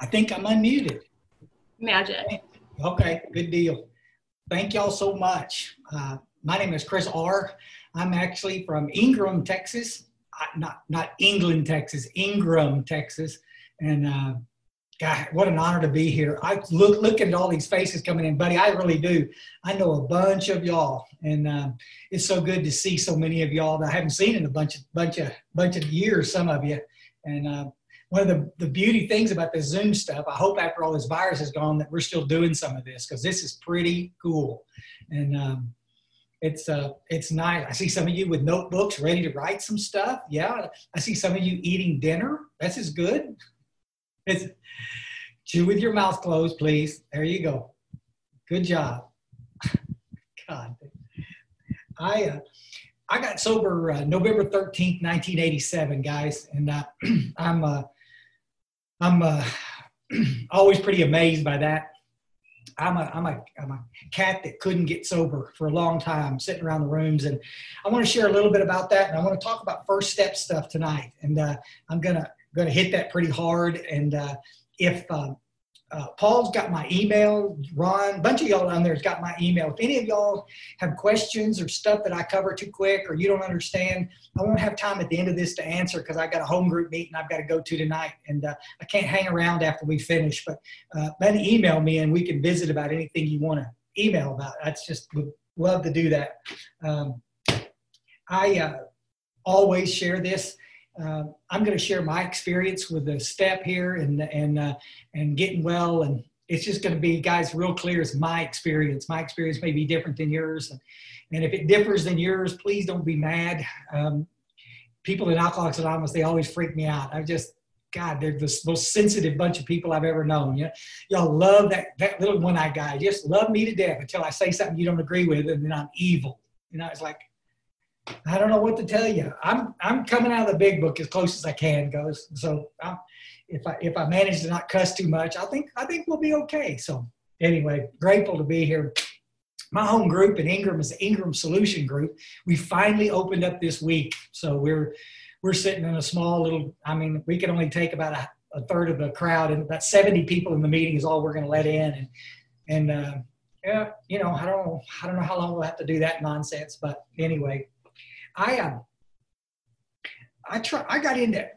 I think I'm unmuted. Magic. Okay, good deal. Thank y'all so much. My name is Chris R. I'm actually from Ingram, Texas. Not England, Texas, Ingram, Texas. And God, what an honor to be here. I look at all these faces coming in, buddy. I really do. I know a bunch of y'all, and it's so good to see so many of y'all that I haven't seen in a bunch of years. Some of you, and one of the beauty things about the Zoom stuff, I hope after all this virus is gone that we're still doing some of this because this is pretty cool, and it's nice. I see some of you with notebooks ready to write some stuff. Yeah, I see some of you eating dinner. That's as good. It's chew with your mouth closed, please. There you go. Good job. God, I got sober November 13th, 1987, guys, and I'm always pretty amazed by that. I'm a cat that couldn't get sober for a long time, sitting around the rooms, and I want to share a little bit about that, and I want to talk about first step stuff tonight, and I'm gonna hit that pretty hard. And if Paul's got my email, Ron, a bunch of y'all down there has got my email. If any of y'all have questions or stuff that I cover too quick or you don't understand, I won't have time at the end of this to answer because I got a home group meeting I've got to go to tonight, and I can't hang around after we finish. But then email me and we can visit about anything you want to email about. That's just would love to do that. I always share this. I'm going to share my experience with the step here and getting well, and it's just going to be, guys, real clear. It's my experience. My experience may be different than yours, and if it differs than yours, please don't be mad. People in Alcoholics Anonymous, they always freak me out. God, they're the most sensitive bunch of people I've ever known. Y'all love that little one-eyed guy. Just love me to death until I say something you don't agree with, and then I'm evil. It's like, I don't know what to tell you. I'm coming out of the big book as close as I can, goes. So if I manage to not cuss too much, I think we'll be okay. So anyway, grateful to be here. My home group in Ingram is the Ingram Solution Group. We finally opened up this week, so we're sitting in a small little. I mean, we can only take about a third of the crowd, and about 70 people in the meeting is all we're going to let in, and yeah, I don't know how long we'll have to do that nonsense, but anyway. I got into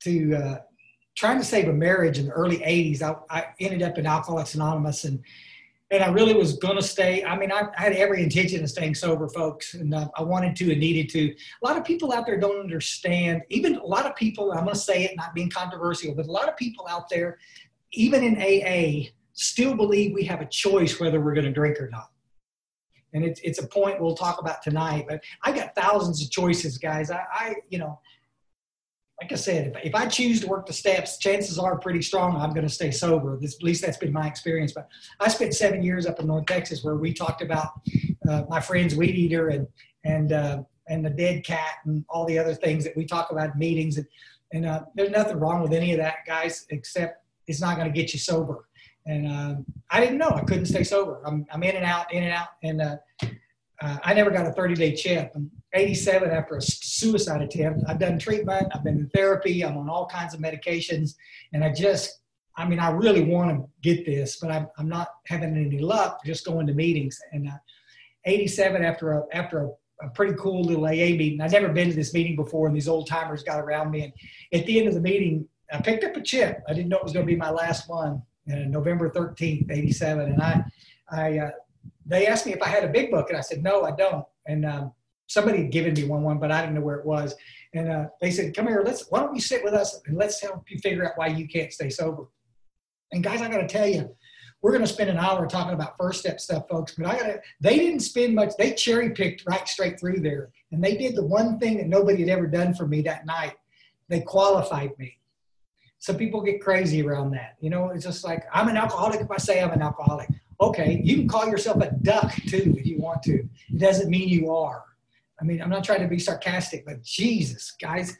trying to save a marriage in the early 80s. I ended up in Alcoholics Anonymous, and I really was going to stay. I mean, I had every intention of staying sober, folks, and I wanted to and needed to. A lot of people out there don't understand. Even a lot of people, I'm going to say it, not being controversial, but a lot of people out there, even in AA, still believe we have a choice whether we're going to drink or not. And it's a point we'll talk about tonight, but I got thousands of choices, guys. I like I said, if I choose to work the steps, chances are pretty strong I'm going to stay sober. At least that's been my experience. But I spent 7 years up in North Texas where we talked about my friend's weed eater and the dead cat and all the other things that we talk about in meetings. And there's nothing wrong with any of that, guys, except it's not going to get you sober. And I didn't know I couldn't stay sober. I'm in and out. And I never got a 30-day chip. I'm 87 after a suicide attempt. I've done treatment. I've been in therapy. I'm on all kinds of medications. And I really want to get this, but I'm not having any luck just going to meetings. And 87 after a pretty cool little AA meeting. I'd never been to this meeting before, and these old timers got around me. And at the end of the meeting, I picked up a chip. I didn't know it was going to be my last one. November 13th, 87. And they asked me if I had a big book, and I said, no, I don't. And somebody had given me one, but I didn't know where it was. And they said, come here, why don't you sit with us and let's help you figure out why you can't stay sober. And guys, I got to tell you, we're going to spend an hour talking about first step stuff, folks, but they didn't spend much. They cherry picked right straight through there. And they did the one thing that nobody had ever done for me that night. They qualified me. Some people get crazy around that. It's just like, I'm an alcoholic if I say I'm an alcoholic. Okay, you can call yourself a duck too if you want to. It doesn't mean you are. I mean, I'm not trying to be sarcastic, but Jesus, guys,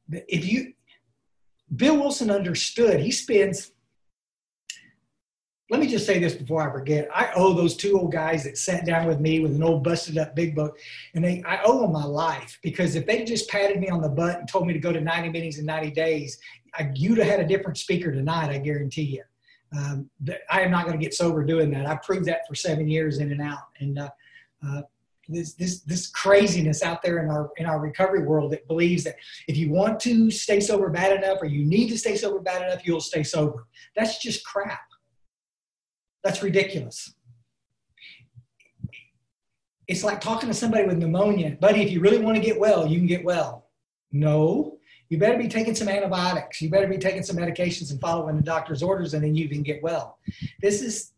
Bill Wilson understood. He spends, let me just say this before I forget. I owe those two old guys that sat down with me with an old busted up big book, and I owe them my life, because if they just patted me on the butt and told me to go to 90 meetings in 90 days, you'd have had a different speaker tonight, I guarantee you. I am not going to get sober doing that. I proved that for 7 years in and out. And this craziness out there in our recovery world that believes that if you want to stay sober bad enough, or you need to stay sober bad enough, you'll stay sober. That's just crap. That's ridiculous. It's like talking to somebody with pneumonia. Buddy, if you really want to get well, you can get well. No, you better be taking some antibiotics. You better be taking some medications and following the doctor's orders, and then you can get well. This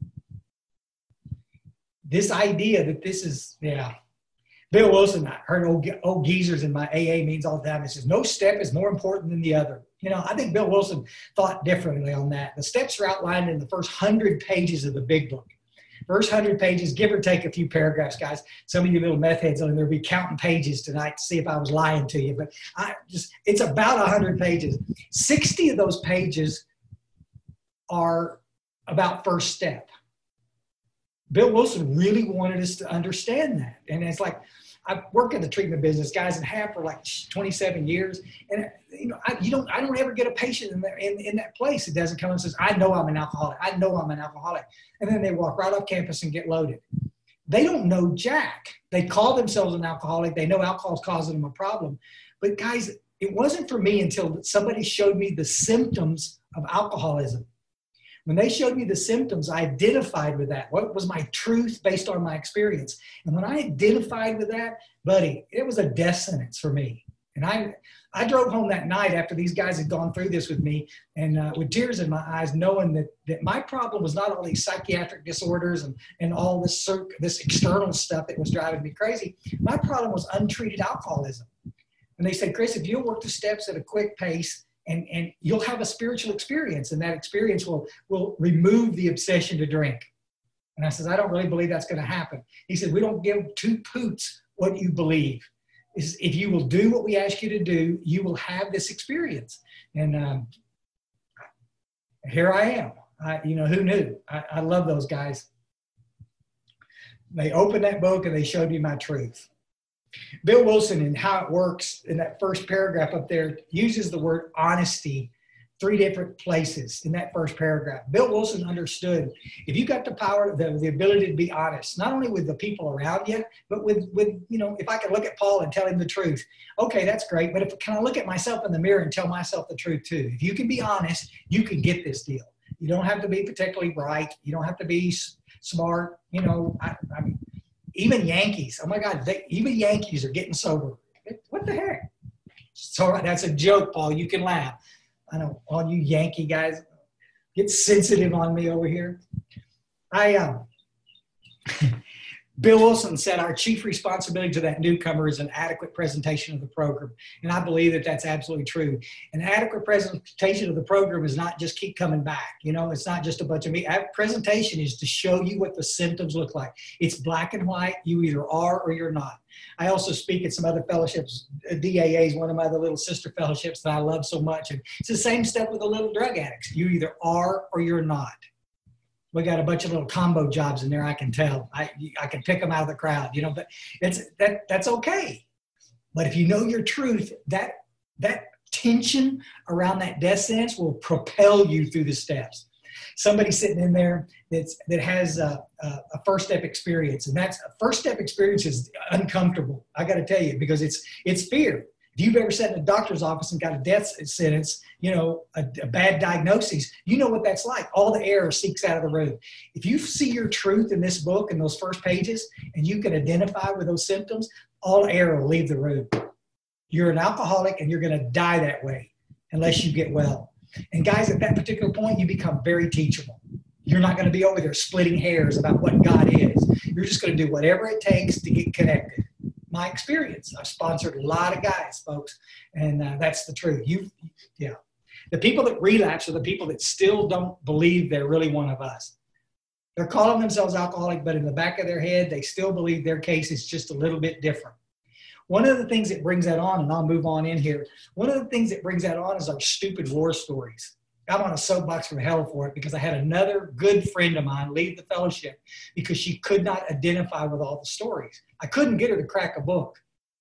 idea that this is, yeah. Bill Wilson, I heard old geezers in my AA meetings all the time. It says, no step is more important than the other. You know, I think Bill Wilson thought differently on that. The steps are outlined in the first 100 pages of the big book. First 100 pages, give or take a few paragraphs, guys. Some of you little meth heads on there will be counting pages tonight to see if I was lying to you. But it's about 100 pages. 60 of those pages are about first step. Bill Wilson really wanted us to understand that. And it's like, I've worked in the treatment business, guys, and have for like 27 years. And you know, I don't ever get a patient in that place that doesn't come and says, I know I'm an alcoholic. I know I'm an alcoholic. And then they walk right off campus and get loaded. They don't know jack. They call themselves an alcoholic. They know alcohol is causing them a problem. But guys, it wasn't for me until somebody showed me the symptoms of alcoholism. When they showed me the symptoms, I identified with that. What was my truth based on my experience? And when I identified with that, buddy, it was a death sentence for me. And I drove home that night after these guys had gone through this with me, and with tears in my eyes, knowing that my problem was not all these psychiatric disorders and all this external stuff that was driving me crazy. My problem was untreated alcoholism. And they said, Chris, if you'll work the steps at a quick pace, and you'll have a spiritual experience, and that experience will remove the obsession to drink. And I said, I don't really believe that's going to happen. He said, we don't give two poots what you believe. If you will do what we ask you to do, you will have this experience. And here I am. Who knew? I love those guys. They opened that book and they showed me my truth. Bill Wilson, and how it works in that first paragraph up there, uses the word honesty 3 different places in that first paragraph. Bill Wilson understood if you got the power, the ability to be honest, not only with the people around you, but with if I could look at Paul and tell him the truth, okay, that's great. But can I look at myself in the mirror and tell myself the truth too? If you can be honest, you can get this deal. You don't have to be particularly bright. You don't have to be smart. I mean, even Yankees, oh my God, even Yankees are getting sober. What the heck? So that's a joke, Paul. You can laugh. I know all you Yankee guys get sensitive on me over here. Bill Wilson said our chief responsibility to that newcomer is an adequate presentation of the program. And I believe that that's absolutely true. An adequate presentation of the program is not just keep coming back. It's not just a bunch of me. Presentation is to show you what the symptoms look like. It's black and white. You either are or you're not. I also speak at some other fellowships. DAA is one of my other little sister fellowships that I love so much. And it's the same stuff with the little drug addicts. You either are or you're not. We got a bunch of little combo jobs in there, I can tell. I can pick them out of the crowd, but that's okay. But if you know your truth, that tension around that death sentence will propel you through the steps. Somebody sitting in there that has a first step experience, and that's a first step experience is uncomfortable. I got to tell you, because it's fear. If you've ever sat in a doctor's office and got a death sentence, a bad diagnosis, you know what that's like. All the air seeks out of the room. If you see your truth in this book, in those first pages, and you can identify with those symptoms, all air will leave the room. You're an alcoholic and you're going to die that way unless you get well. And guys, at that particular point, you become very teachable. You're not going to be over there splitting hairs about what God is. You're just going to do whatever it takes to get connected. My experience. I've sponsored a lot of guys, folks, and that's the truth. The people that relapse are the people that still don't believe they're really one of us. They're calling themselves alcoholic, but in the back of their head, they still believe their case is just a little bit different. One of the things that brings that on, and I'll move on in here, one of the things that brings that on is our stupid war stories. I'm on a soapbox from hell for it because I had another good friend of mine leave the fellowship because she could not identify with all the stories. I couldn't get her to crack a book.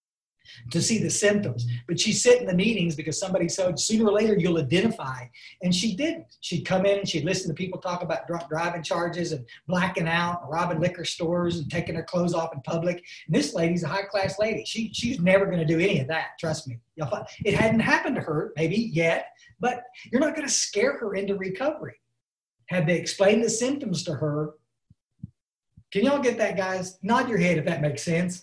to see the symptoms. But she'd sit in the meetings because somebody said, sooner or later you'll identify. And she didn't. She'd come in and she'd listen to people talk about driving charges and blacking out, and robbing liquor stores and taking their clothes off in public. And this lady's a high-class lady. She's never going to do any of that, trust me. It hadn't happened to her, maybe yet, but you're not going to scare her into recovery. Had they explained the symptoms to her, can y'all get that, guys? Nod your head if that makes sense.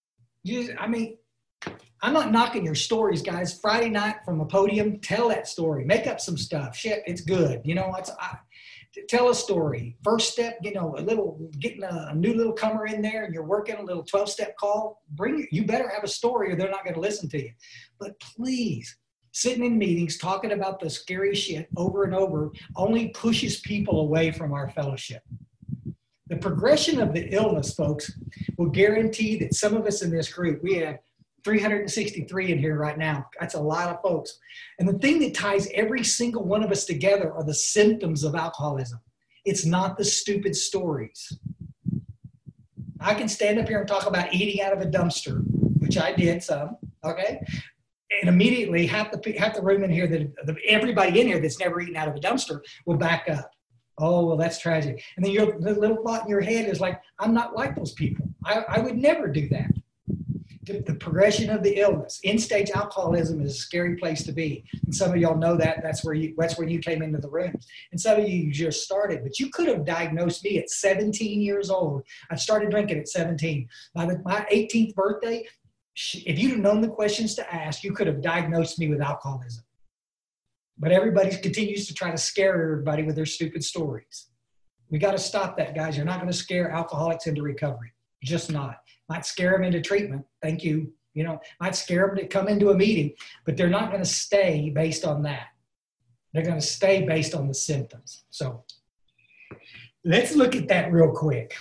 I'm not knocking your stories, guys. Friday night from a podium, tell that story. Make up some stuff. Shit, it's good. Tell a story. First step, getting a new little comer in there, and you're working a little 12-step call. You better have a story, or they're not going to listen to you. But please, sitting in meetings talking about the scary shit over and over only pushes people away from our fellowship. The progression of the illness, folks, will guarantee that some of us in this group, we have 363 in here right now. That's a lot of folks. And the thing that ties every single one of us together are the symptoms of alcoholism. It's not the stupid stories. I can stand up here and talk about eating out of a dumpster, which I did some, okay? And immediately half the room in here, everybody in here that's never eaten out of a dumpster will back up. Oh, well, that's tragic. And then the little thought in your head is like, I'm not like those people. I would never do that. The progression of the illness. End-stage alcoholism is a scary place to be. And some of y'all know that. That's where you came into the room. And some of you just started. But you could have diagnosed me at 17 years old. I started drinking at 17. By my 18th birthday, if you'd have known the questions to ask, you could have diagnosed me with alcoholism. But everybody continues to try to scare everybody with their stupid stories. We got to stop that, guys. You're not going to scare alcoholics into recovery. Just not. Might scare them into treatment. Thank you. Might scare them to come into a meeting, but they're not going to stay based on that. They're going to stay based on the symptoms. So let's look at that real quick.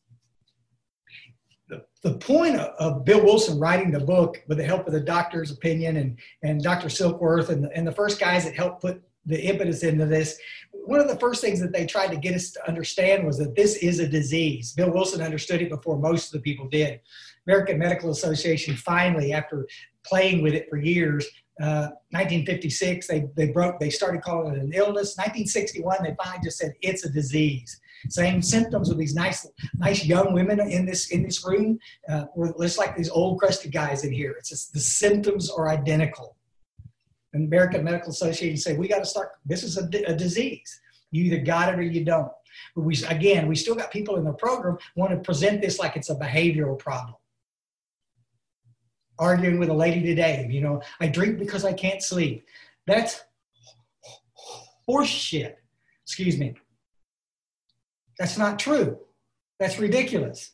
The point of Bill Wilson writing the book with the help of the doctor's opinion and Dr. Silkworth and the first guys that helped put the impetus into this, one of the first things that they tried to get us to understand was that this is a disease. Bill Wilson understood it before most of the people did. American Medical Association finally, after playing with it for years, 1956, they started calling it an illness. 1961, they finally just said it's a disease. Same symptoms with these nice young women in this room. We're just like these old crusty guys in here. It's just the symptoms are identical. And the American Medical Association say, we got to start, this is a disease. You either got it or you don't. But we still got people in the program want to present this like it's a behavioral problem. Arguing with a lady today, I drink because I can't sleep. That's horse shit. Excuse me. That's not true. That's ridiculous.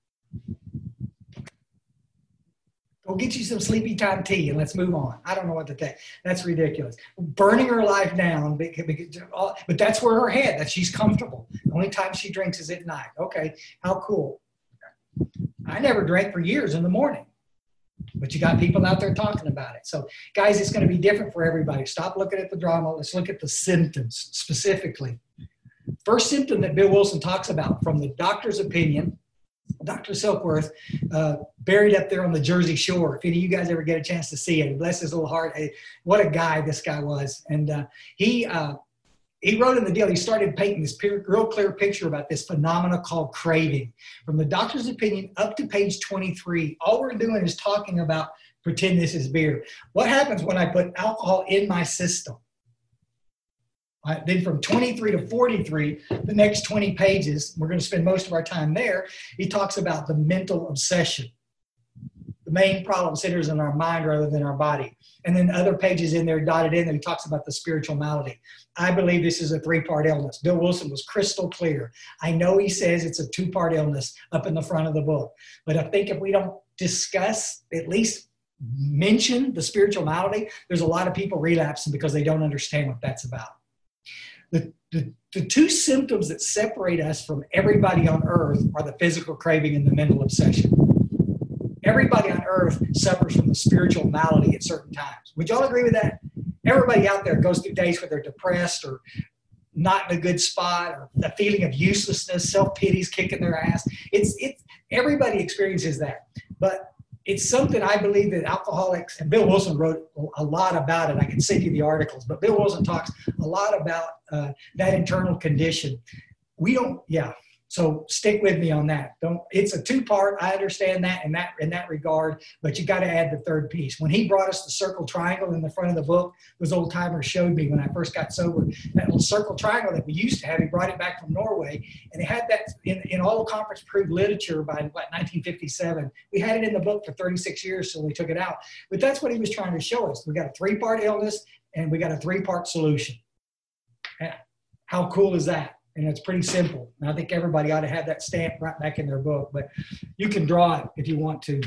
Go get you some sleepy time tea and let's move on. I don't know what to think. That's ridiculous. Burning her life down, but that's where her head, that she's comfortable. The only time she drinks is at night. Okay, how cool. I never drank for years in the morning, but you got people out there talking about it. So guys, it's going to be different for everybody. Stop looking at the drama. Let's look at the symptoms specifically. First symptom that Bill Wilson talks about from the doctor's opinion, Dr. Silkworth, buried up there on the Jersey Shore. If any of you guys ever get a chance to see it, bless his little heart. Hey, what a guy this guy was. And he wrote in the deal, he started painting this real clear picture about this phenomena called craving. From the doctor's opinion up to page 23, all we're doing is talking about pretend this is beer. What happens when I put alcohol in my system? Then from 23 to 43, the next 20 pages, we're going to spend most of our time there. He talks about the mental obsession. The main problem centers in our mind rather than our body. And then other pages in there dotted in there, he talks about the spiritual malady. I believe this is a 3-part illness. Bill Wilson was crystal clear. I know he says it's a 2-part illness up in the front of the book. But I think if we don't discuss, at least mention the spiritual malady, there's a lot of people relapsing because they don't understand what that's about. The 2 symptoms that separate us from everybody on earth are the physical craving and the mental obsession. Everybody on earth suffers from the spiritual malady at certain times. Would y'all agree with that? Everybody out there goes through days where they're depressed or not in a good spot, or the feeling of uselessness, self-pity's kicking their ass. It's everybody experiences that. But it's something I believe that alcoholics, and Bill Wilson wrote a lot about it. I can send you the articles, but Bill Wilson talks a lot about that internal condition. We don't, yeah. So stick with me on that. It's a two-part. I understand that in that regard, but you got to add the third piece. When he brought us the circle triangle in the front of the book, those old timers showed me when I first got sober, that little circle triangle that we used to have. He brought it back from Norway, and they had that in all conference-approved literature by 1957. We had it in the book for 36 years, so we took it out. But that's what he was trying to show us. We got a three-part illness, and we got a three-part solution. How cool is that? And it's pretty simple. And I think everybody ought to have that stamp right back in their book, but you can draw it if you want to.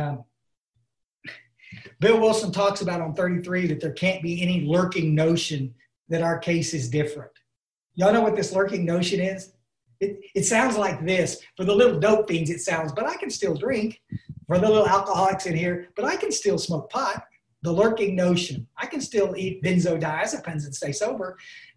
Bill Wilson talks about on 33 that there can't be any lurking notion that our case is different. Y'all know what this lurking notion is? It sounds like this. For the little dope fiends, it sounds, but I can still drink. For the little alcoholics in here, but I can still smoke pot. The lurking notion. I can still eat benzodiazepines and stay sober.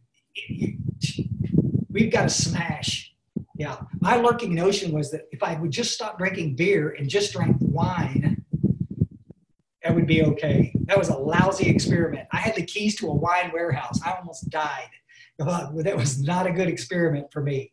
We've got to smash. Yeah. My lurking notion was that if I would just stop drinking beer and just drank wine, that would be okay. That was a lousy experiment. I had the keys to a wine warehouse. I almost died. That was not a good experiment for me.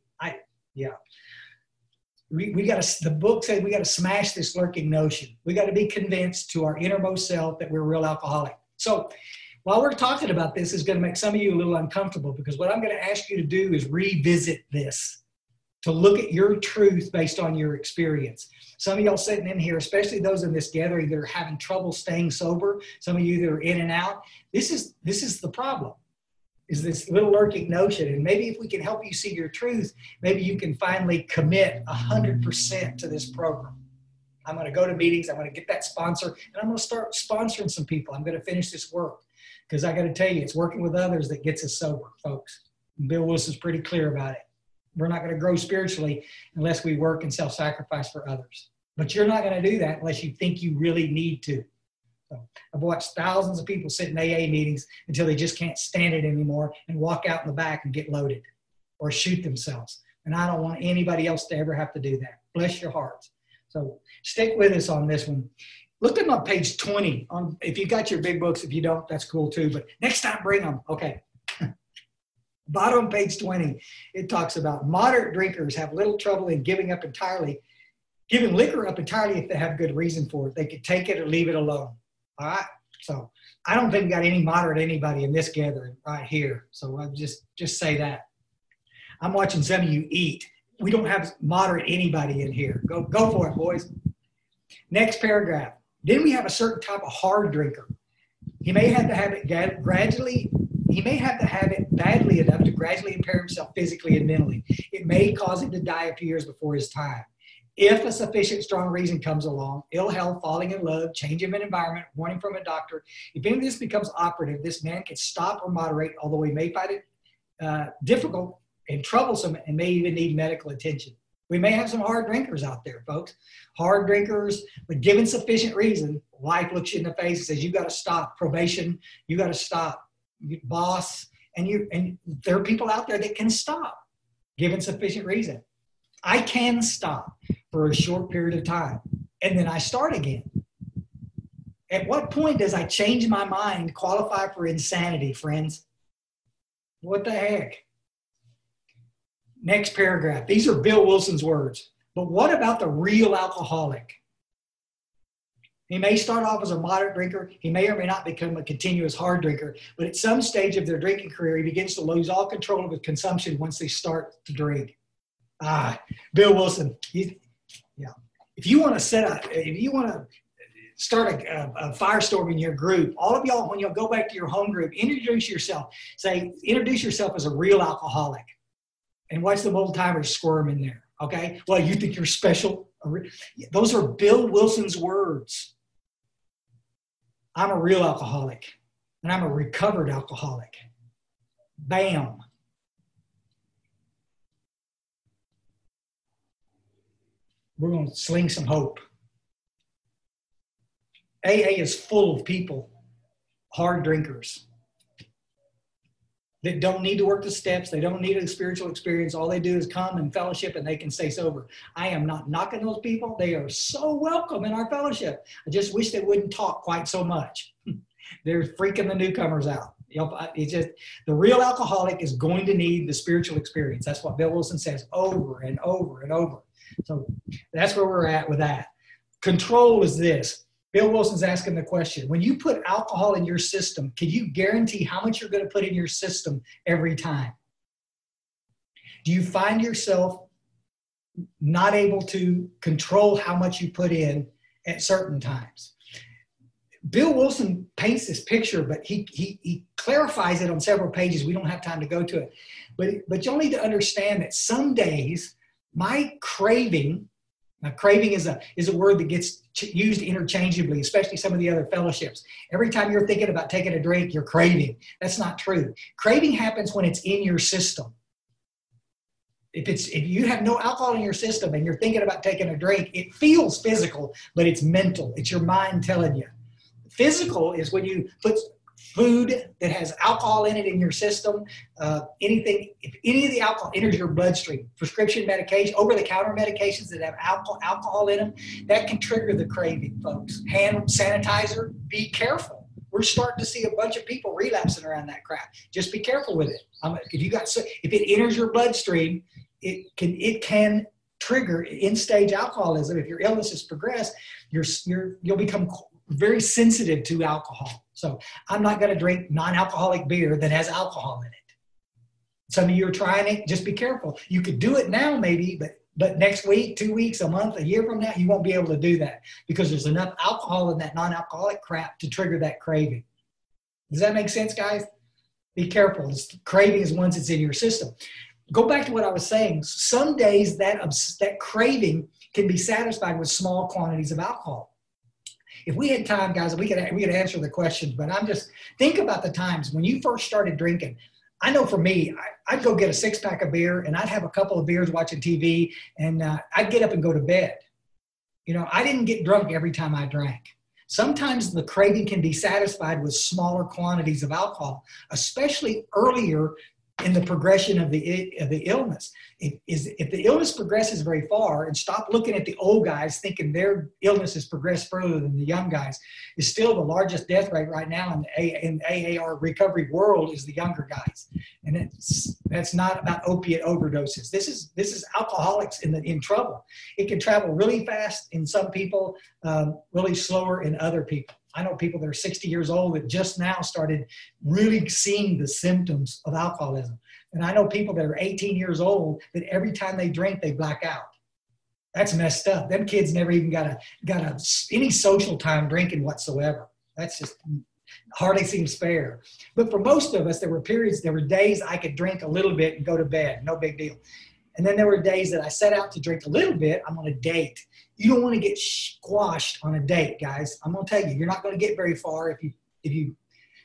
We got to, the book said we got to smash this lurking notion. We got to be convinced to our innermost self that we're a real alcoholic. So, while we're talking about this, is going to make some of you a little uncomfortable, because what I'm going to ask you to do is revisit this, to look at your truth based on your experience. Some of y'all sitting in here, especially those in this gathering that are having trouble staying sober, some of you that are in and out, this is the problem, is this little lurking notion. And maybe if we can help you see your truth, maybe you can finally commit 100% to this program. I'm going to go to meetings. I'm going to get that sponsor, and I'm going to start sponsoring some people. I'm going to finish this work. Because I got to tell you, it's working with others that gets us sober, folks. And Bill Wilson's pretty clear about it. We're not going to grow spiritually unless we work and self-sacrifice for others. But you're not going to do that unless you think you really need to. So I've watched thousands of people sit in AA meetings until they just can't stand it anymore and walk out in the back and get loaded or shoot themselves. And I don't want anybody else to ever have to do that. Bless your hearts. So stick with us on this one. Look at them on page 20. If you got your big books, if you don't, that's cool too. But next time, bring them. Okay. Bottom of page 20, it talks about moderate drinkers have little trouble in giving liquor up entirely if they have good reason for it. They could take it or leave it alone. All right. So I don't think we got any moderate anybody in this gathering right here. So I'll just say that. I'm watching some of you eat. We don't have moderate anybody in here. Go for it, boys. Next paragraph. Then we have a certain type of hard drinker. He may have to have it badly enough to gradually impair himself physically and mentally. It may cause him to die a few years before his time. If a sufficient strong reason comes along, ill health, falling in love, change of an environment, warning from a doctor, if any of this becomes operative, this man can stop or moderate, although he may find it difficult and troublesome and may even need medical attention. We may have some hard drinkers out there, folks. Hard drinkers, but given sufficient reason, life looks you in the face and says, you got to stop. Probation, you got to stop. Boss, and there are people out there that can stop, given sufficient reason. I can stop for a short period of time, and then I start again. At what point does I change my mind, qualify for insanity, friends? What the heck? Next paragraph. These are Bill Wilson's words. But what about the real alcoholic? He may start off as a moderate drinker. He may or may not become a continuous hard drinker. But at some stage of their drinking career, he begins to lose all control of his consumption once they start to drink. Bill Wilson. If you want to start a firestorm in your group, all of y'all, when you'll go back to your home group, introduce yourself. Introduce yourself as a real alcoholic. And watch the old timers squirm in there, okay? Well, you think you're special? Those are Bill Wilson's words. I'm a real alcoholic, and I'm a recovered alcoholic. Bam. We're going to sling some hope. AA is full of people, hard drinkers. that don't need to work the steps. They don't need a spiritual experience. All they do is come and fellowship and they can stay sober. I am not knocking those people. They are so welcome in our fellowship. I just wish they wouldn't talk quite so much. They're freaking the newcomers out. It's just, the real alcoholic is going to need the spiritual experience. That's what Bill Wilson says over and over and over. So that's where we're at with that. Control is this. Bill Wilson's asking the question, when you put alcohol in your system, can you guarantee how much you're going to put in your system every time? Do you find yourself not able to control how much you put in at certain times? Bill Wilson paints this picture, but he clarifies it on several pages. We don't have time to go to it. But you'll need to understand that some days my craving, now craving is a word that gets used interchangeably, especially some of the other fellowships. Every time you're thinking about taking a drink, you're craving. That's not true. Craving happens when it's in your system. If you have no alcohol in your system and you're thinking about taking a drink, it feels physical, but it's mental. It's your mind telling you. Physical is when you put food that has alcohol in it in your system, if any of the alcohol enters your bloodstream, prescription medication, over-the-counter medications that have alcohol in them, that can trigger the craving, folks. Hand sanitizer, be careful. We're starting to see a bunch of people relapsing around that crap. Just be careful with it. If it enters your bloodstream, it can trigger end-stage alcoholism. If your illness has progressed, you'll become very sensitive to alcohol. So I'm not going to drink non-alcoholic beer that has alcohol in it. Some of you are trying it. Just be careful. You could do it now maybe, but next week, 2 weeks, a month, a year from now, you won't be able to do that because there's enough alcohol in that non-alcoholic crap to trigger that craving. Does that make sense, guys? Be careful. Craving is once it's in your system. Go back to what I was saying. Some days that craving can be satisfied with small quantities of alcohol. If we had time, guys, we could answer the questions, but think about the times when you first started drinking. I know for me, I'd go get a 6-pack of beer and I'd have a couple of beers watching TV and I'd get up and go to bed. I didn't get drunk every time I drank. Sometimes the craving can be satisfied with smaller quantities of alcohol, especially earlier in the progression of the illness. If the illness progresses very far, and stop looking at the old guys thinking their illness has progressed further than the young guys, is still the largest death rate right now in the AAR recovery world is the younger guys. And that's not about opiate overdoses. This is alcoholics in trouble. It can travel really fast in some people, really slower in other people. I know people that are 60 years old that just now started really seeing the symptoms of alcoholism. And I know people that are 18 years old that every time they drink, they black out. That's messed up. Them kids never even got any social time drinking whatsoever. That's just hardly seems fair. But for most of us, there were days I could drink a little bit and go to bed. No big deal. And then there were days that I set out to drink a little bit. I'm on a date. You don't want to get squashed on a date, guys. I'm going to tell you, you're not going to get very far if you.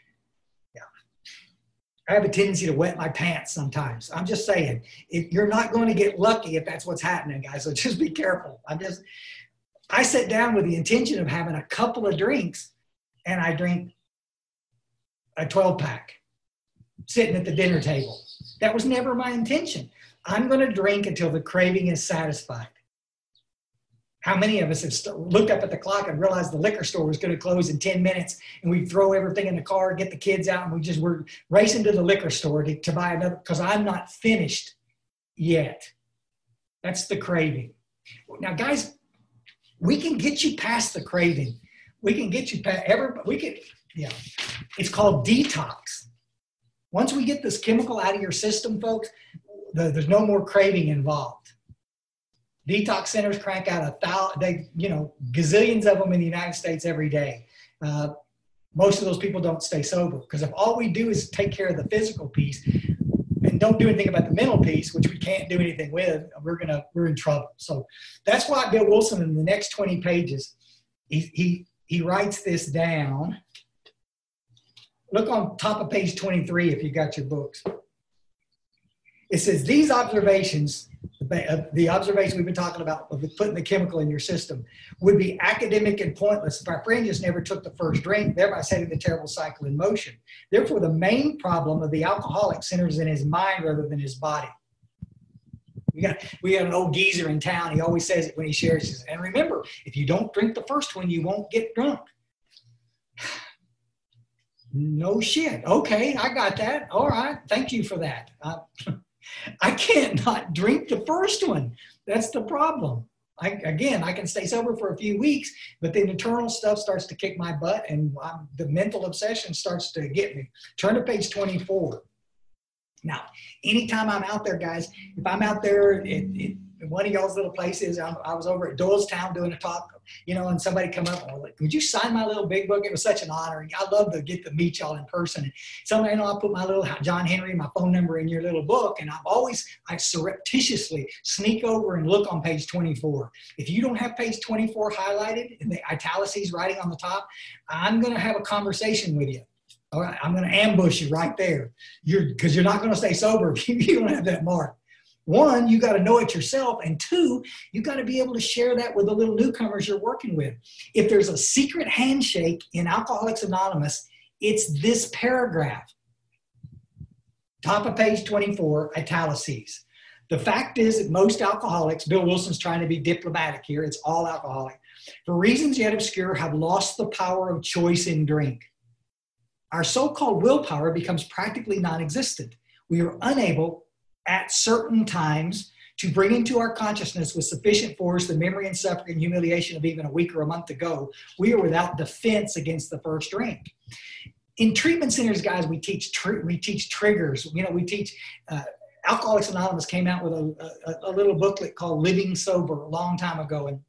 I have a tendency to wet my pants sometimes. I'm just saying, you're not going to get lucky if that's what's happening, guys. So just be careful. I sit down with the intention of having a couple of drinks, and I drink a 12-pack sitting at the dinner table. That was never my intention. I'm going to drink until the craving is satisfied. How many of us have looked up at the clock and realized the liquor store was going to close in 10 minutes and we throw everything in the car, get the kids out, and we're racing to the liquor store to buy another because I'm not finished yet. That's the craving. Now, guys, we can get you past the craving. We can get you past it's called detox. Once we get this chemical out of your system, folks, there's no more craving involved. Detox centers crank out gazillions of them in the United States every day. Most of those people don't stay sober because if all we do is take care of the physical piece and don't do anything about the mental piece, which we can't do anything with, we're in trouble. So that's why Bill Wilson in the next 20 pages, he writes this down. Look on top of page 23 if you got your books. It says, these observations, the The observation we've been talking about of putting the chemical in your system would be academic and pointless if our friend just never took the first drink, thereby setting the terrible cycle in motion. Therefore, the main problem of the alcoholic centers in his mind rather than his body. We got an old geezer in town. He always says it when he shares. He says, and remember, if you don't drink the first one, you won't get drunk. No shit. Okay, I got that. All right. Thank you for that. I can't not drink the first one. That's the problem. I can stay sober for a few weeks, but the internal stuff starts to kick my butt, and the mental obsession starts to get me. Turn to page 24. Now, anytime I'm out there, guys, if I'm out there in one of y'all's little places, I was over at Doylestown doing a talk, and somebody come up and was like, would you sign my little big book? It was such an honor. I love to get to meet y'all in person. And somebody, I put my little John Henry, my phone number in your little book. And I surreptitiously sneak over and look on page 24. If you don't have page 24 highlighted and the italics writing on the top, I'm going to have a conversation with you. All right, I'm going to ambush you right there. Because you're not going to stay sober if you don't have that mark. One, you got to know it yourself. And two, you got to be able to share that with the little newcomers you're working with. If there's a secret handshake in Alcoholics Anonymous, it's this paragraph. Top of page 24, italics. The fact is that most alcoholics, Bill Wilson's trying to be diplomatic here, it's all alcoholic, for reasons yet obscure, have lost the power of choice in drink. Our so-called willpower becomes practically non-existent. We are unable at certain times to bring into our consciousness with sufficient force the memory and suffering and humiliation of even a week or a month ago. We are without defense against the first drink. In treatment centers, guys, we teach triggers. We teach, Alcoholics Anonymous came out with a little booklet called Living Sober a long time ago.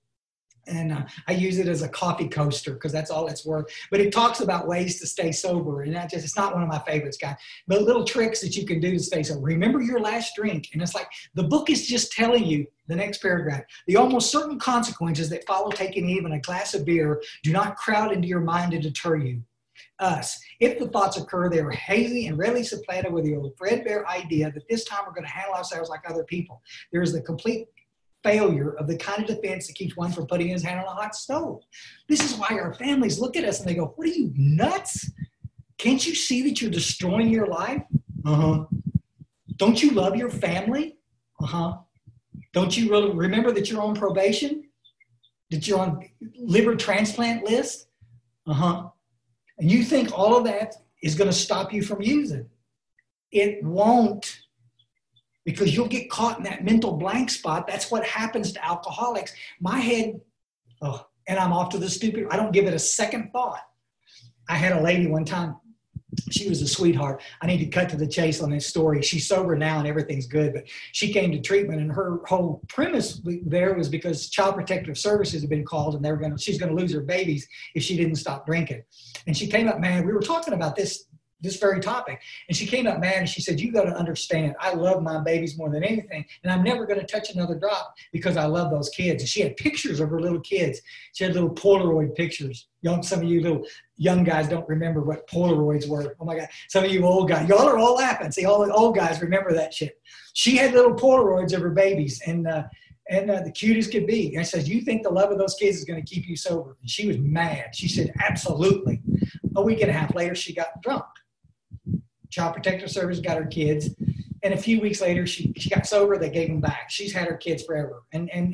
And I use it as a coffee coaster because that's all it's worth. But it talks about ways to stay sober. And it's not one of my favorites, guys. But little tricks that you can do to stay sober. Remember your last drink. And it's like the book is just telling you, the next paragraph, the almost certain consequences that follow taking even a glass of beer do not crowd into your mind to deter you. Us. If the thoughts occur, they are hazy and readily supplanted with the old threadbare idea that this time we're going to handle ourselves like other people. There is the complete failure of the kind of defense that keeps one from putting his hand on a hot stove. This is why our families look at us and they go, what are you, nuts? Can't you see that you're destroying your life? Uh-huh. Don't you love your family? Uh-huh. Don't you really remember that you're on probation? That you're on liver transplant list? Uh-huh. And you think all of that is going to stop you from using? It won't. Because you'll get caught in that mental blank spot. That's what happens to alcoholics. My head, and I'm off to the stupid, I don't give it a second thought. I had a lady one time, she was a sweetheart. I need to cut to the chase on this story. She's sober now and everything's good, but she came to treatment and her whole premise there was because Child Protective Services had been called and she's going to lose her babies if she didn't stop drinking. And she came up, man, we were talking about this very topic. And she came up mad and she said, you got to understand, I love my babies more than anything. And I'm never going to touch another drop because I love those kids. And she had pictures of her little kids. She had little Polaroid pictures. Some of you little young guys don't remember what Polaroids were. Oh my God. Some of you old guys, y'all are all laughing. See, all the old guys remember that shit. She had little Polaroids of her babies and the cutest could be. And I said, you think the love of those kids is going to keep you sober? And she was mad. She said, absolutely. A week and a half later, she got drunk. Child Protective Service got her kids. And a few weeks later, she got sober. They gave them back. She's had her kids forever. And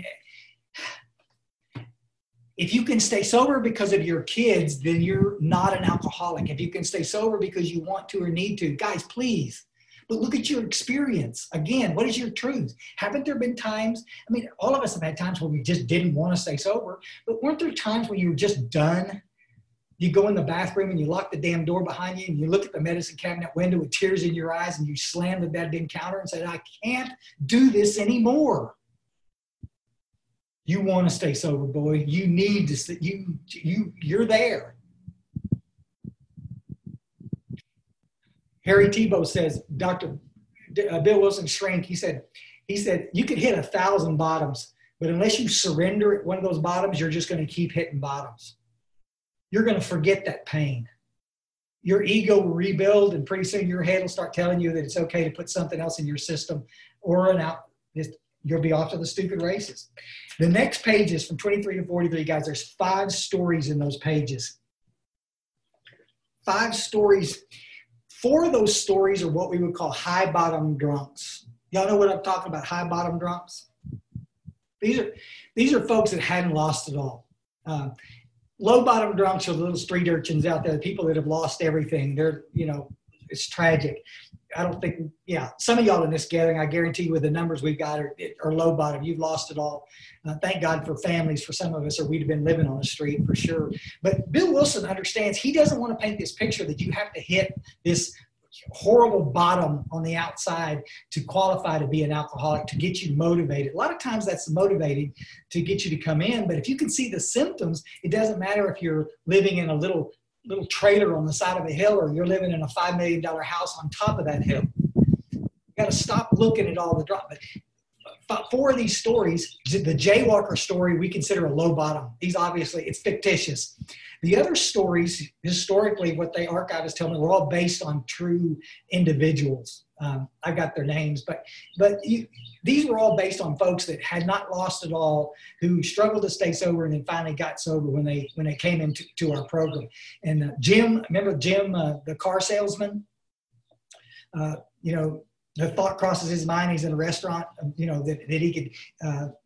if you can stay sober because of your kids, then you're not an alcoholic. If you can stay sober because you want to or need to, guys, please. But look at your experience. Again, what is your truth? Haven't there been times, all of us have had times where we just didn't want to stay sober, but weren't there times when you were just done? You go in the bathroom and you lock the damn door behind you and you look at the medicine cabinet window with tears in your eyes and you slam the bed counter and say, I can't do this anymore. You want to stay sober, boy. You need to, you're there. Harry Tebow says, Dr. Bill Wilson shrink, he said, you could hit 1,000 bottoms, but unless you surrender at one of those bottoms, you're just going to keep hitting bottoms. You're going to forget that pain. Your ego will rebuild, and pretty soon your head will start telling you that it's okay to put something else in your system or you'll be off to the stupid races. The next pages from 23 to 43, guys, there's 5 stories in those pages. 5 stories. 4 of those stories are what we would call high bottom drunks. Y'all know what I'm talking about, high bottom drunks? These are folks that hadn't lost it all. Low bottom drunks are the little street urchins out there, the people that have lost everything. They're, you know, it's tragic. I don't think, yeah, some of y'all in this gathering, I guarantee you with the numbers we've got are low bottom. You've lost it all. Thank God for families for some of us, or we'd have been living on the street for sure. But Bill Wilson understands he doesn't want to paint this picture that you have to hit this horrible bottom on the outside to qualify to be an alcoholic, to get you motivated. A lot of times that's motivating to get you to come in, but if you can see the symptoms, it doesn't matter if you're living in a little trailer on the side of a hill or you're living in a $5 million house on top of that hill. You got to stop looking at all the drama. But 4 of these stories, the Jaywalker story, we consider a low bottom. These obviously, it's fictitious. The other stories, historically, what they archivists tell me, were all based on true individuals. I've got their names, but these were all based on folks that had not lost it all, who struggled to stay sober and then finally got sober when they came into our program. And Jim, remember Jim, the car salesman? You know, the thought crosses his mind, he's in a restaurant, you know, that he could,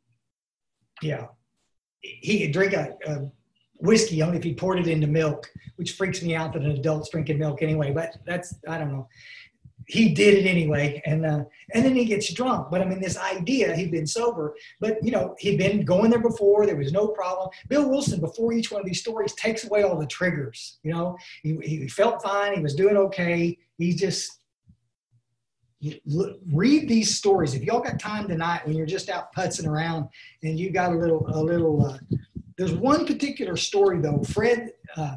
he could drink a whiskey only if he poured it into milk, which freaks me out that an adult's drinking milk anyway, but that's, I don't know. He did it anyway, and then he gets drunk. But I mean, this idea, he'd been sober, but you know, he'd been going there before, there was no problem. Bill Wilson, before each one of these stories, takes away all the triggers. You know, he felt fine, he was doing okay. He just, read these stories. If y'all got time tonight when you're just out putzing around and you got a little, there's one particular story though. Fred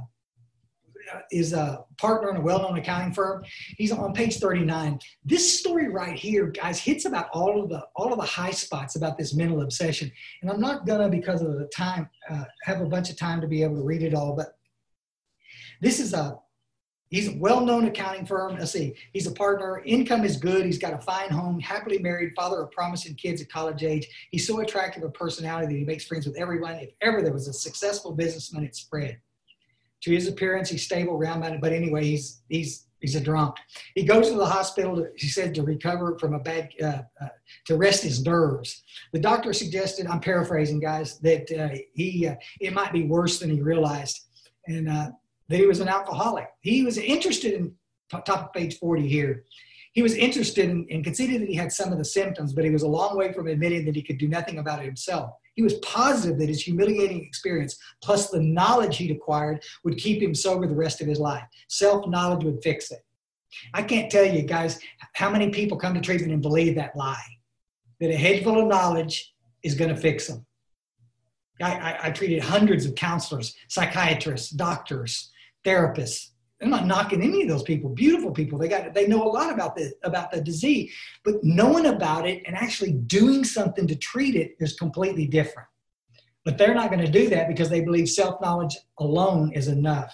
is a partner in a well-known accounting firm. He's on page 39. This story right here, guys, hits about all of the high spots about this mental obsession. And I'm not gonna, because of the time, have a bunch of time to be able to read it all, but this is he's a well-known accounting firm. Let's see, he's a partner. Income is good. He's got a fine home, happily married, father of promising kids at college age. He's so attractive a personality that he makes friends with everyone. If ever there was a successful businessman, it's Fred. To his appearance, he's stable, round-minded, but anyway, he's a drunk. He goes to the hospital, he said, to recover from a bad, to rest his nerves. The doctor suggested, I'm paraphrasing, guys, that it might be worse than he realized, and that he was an alcoholic. He was interested in, top of page 40 here, he was interested in and conceded that he had some of the symptoms, but he was a long way from admitting that he could do nothing about it himself. He was positive that his humiliating experience, plus the knowledge he'd acquired, would keep him sober the rest of his life. Self-knowledge would fix it. I can't tell you, guys, how many people come to treatment and believe that lie, that a head full of knowledge is going to fix them. I treated hundreds of counselors, psychiatrists, doctors, therapists. I'm not knocking any of those people, beautiful people. They know a lot about the disease, but knowing about it and actually doing something to treat it is completely different. But they're not going to do that because they believe self-knowledge alone is enough.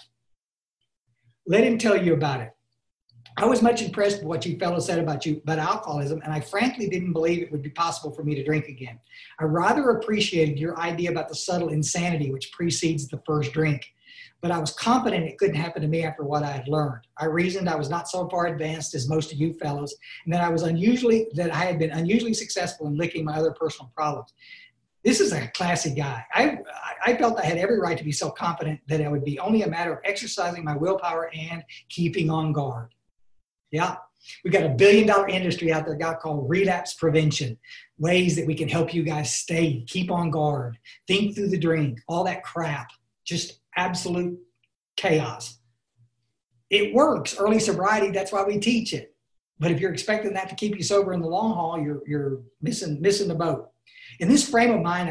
Let him tell you about it. I was much impressed with what you fellows said about alcoholism, and I frankly didn't believe it would be possible for me to drink again. I rather appreciated your idea about the subtle insanity which precedes the first drink. But I was confident it couldn't happen to me after what I had learned. I reasoned I was not so far advanced as most of you fellows, and that I had been unusually successful in licking my other personal problems. This is a classy guy. I felt I had every right to be so confident that it would be only a matter of exercising my willpower and keeping on guard. Yeah, we've got $1 billion industry out there, called relapse prevention, ways that we can help you guys keep on guard, think through the drink, all that crap, just absolute chaos. It works. Early sobriety, that's why we teach it. But if you're expecting that to keep you sober in the long haul, you're missing the boat. In this frame of mind,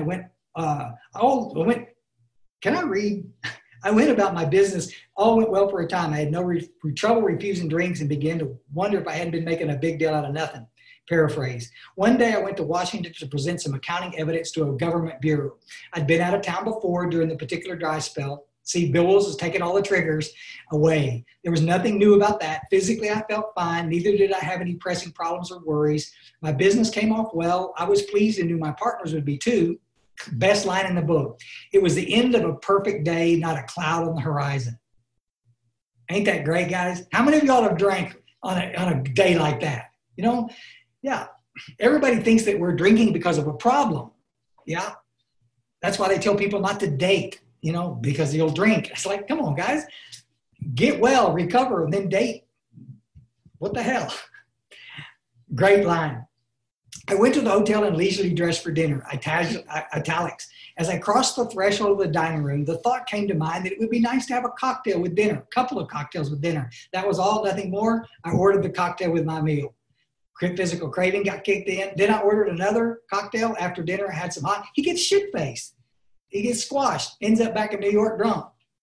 can I read? I went about my business. All went well for a time. I had no trouble refusing drinks and began to wonder if I hadn't been making a big deal out of nothing. Paraphrase. One day I went to Washington to present some accounting evidence to a government bureau. I'd been out of town before during the particular dry spell. See, Bill Wilson was taking all the triggers away. There was nothing new about that. Physically, I felt fine. Neither did I have any pressing problems or worries. My business came off well. I was pleased and knew my partners would be too. Best line in the book. It was the end of a perfect day, not a cloud on the horizon. Ain't that great, guys? How many of y'all have drank on a day like that? You know, yeah. Everybody thinks that we're drinking because of a problem. Yeah. That's why they tell people not to date, you know, because you'll drink. It's like, come on, guys. Get well, recover, and then date. What the hell? Great line. I went to the hotel and leisurely dressed for dinner. Italics. As I crossed the threshold of the dining room, the thought came to mind that it would be nice to have a cocktail with dinner, a couple of cocktails with dinner. That was all, nothing more. I ordered the cocktail with my meal. Physical craving got kicked in. Then I ordered another cocktail after dinner. I had some hot. He gets shit-faced. He gets squashed. Ends up back in New York drunk.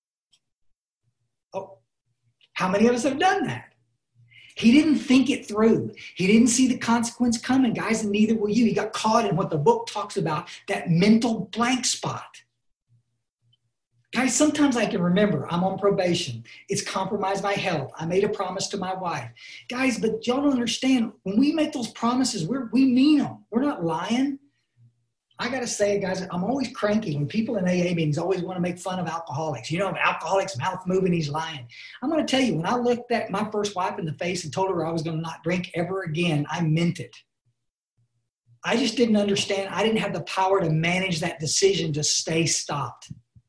Oh, how many of us have done that? He didn't think it through. He didn't see the consequence coming, guys, and neither will you. He got caught in what the book talks about, that mental blank spot. Guys, sometimes I can remember I'm on probation. It's compromised my health. I made a promise to my wife. Guys, but y'all don't understand. When we make those promises, we mean them. We're not lying. I got to say, guys, I'm always cranky when people in AA meetings always want to make fun of alcoholics. You know, if alcoholics mouth moving, he's lying. I'm going to tell you, when I looked at my first wife in the face and told her I was going to not drink ever again, I meant it. I just didn't understand. I didn't have the power to manage that decision to stay stopped.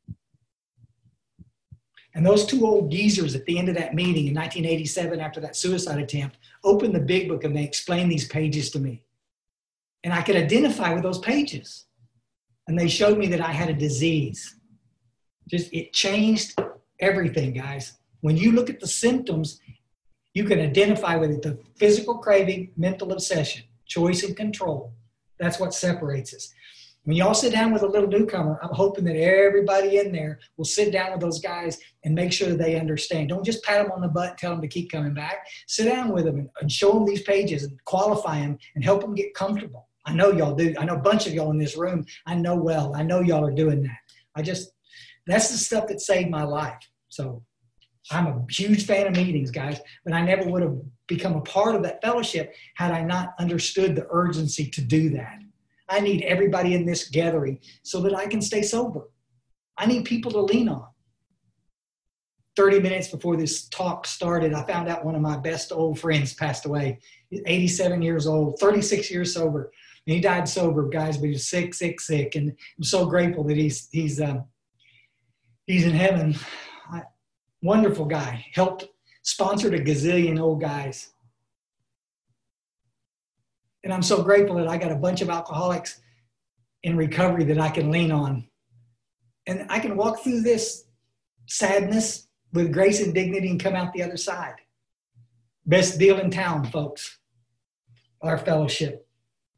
And those two old geezers at the end of that meeting in 1987, after that suicide attempt, opened the big book and they explained these pages to me. And I could identify with those pages. And they showed me that I had a disease. It changed everything, guys. When you look at the symptoms, you can identify with it. The physical craving, mental obsession, choice and control. That's what separates us. When y'all sit down with a little newcomer, I'm hoping that everybody in there will sit down with those guys and make sure that they understand. Don't just pat them on the butt and tell them to keep coming back. Sit down with them and show them these pages and qualify them and help them get comfortable. I know y'all do. I know a bunch of y'all in this room. I know well. I know y'all are doing that. That's the stuff that saved my life. So I'm a huge fan of meetings, guys, but I never would have become a part of that fellowship had I not understood the urgency to do that. I need everybody in this gathering so that I can stay sober. I need people to lean on. 30 minutes before this talk started, I found out one of my best old friends passed away. He's 87 years old, 36 years sober. And he died sober, guys, but he was sick. And I'm so grateful that he's in heaven. Wonderful guy. Helped, sponsored a gazillion old guys. And I'm so grateful that I got a bunch of alcoholics in recovery that I can lean on. And I can walk through this sadness with grace and dignity and come out the other side. Best deal in town, folks. Our fellowship.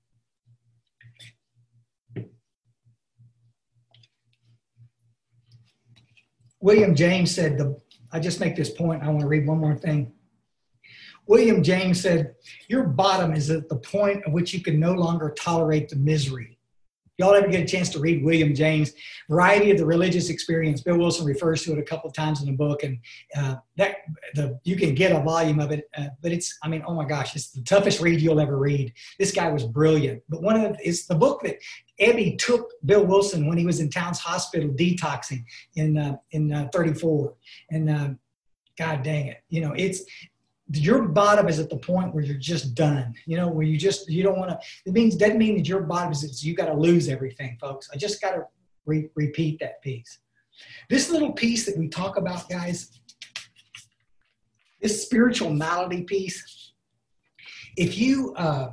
William James said, I just make this point. I want to read one more thing. William James said, your bottom is at the point at which you can no longer tolerate the misery. Y'all ever get a chance to read William James? Variety of the Religious Experience. Bill Wilson refers to it a couple of times in the book, and you can get a volume of it, but it's, I mean, oh my gosh, it's the toughest read you'll ever read. This guy was brilliant. But it's the book that Ebby took Bill Wilson when he was in Towns Hospital detoxing in 34. And God dang it, you know, your bottom is at the point where you're just done, you know, where you don't want to, doesn't mean that your bottom is, you got to lose everything, folks. I just got to repeat that piece. This little piece that we talk about, guys, this spiritual malady piece, if you